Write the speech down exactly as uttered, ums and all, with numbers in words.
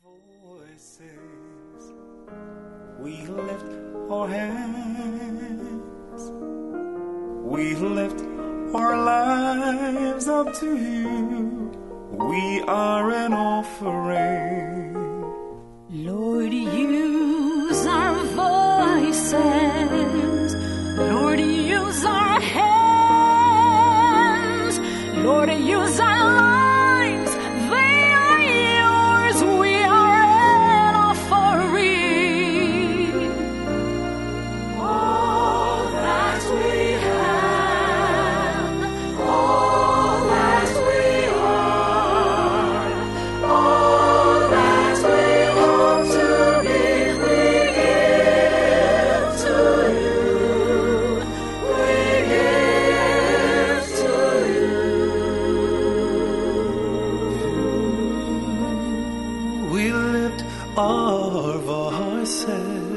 voices, we lift our hands, we lift our lives up to you. We are an offering. Lord, use our voices. Lord, use our hands. Lord, use our lives. They are yours. We are an offering. All that we have, all that we are, all that we hope to be, we give to you. We give to you. We lift our voices,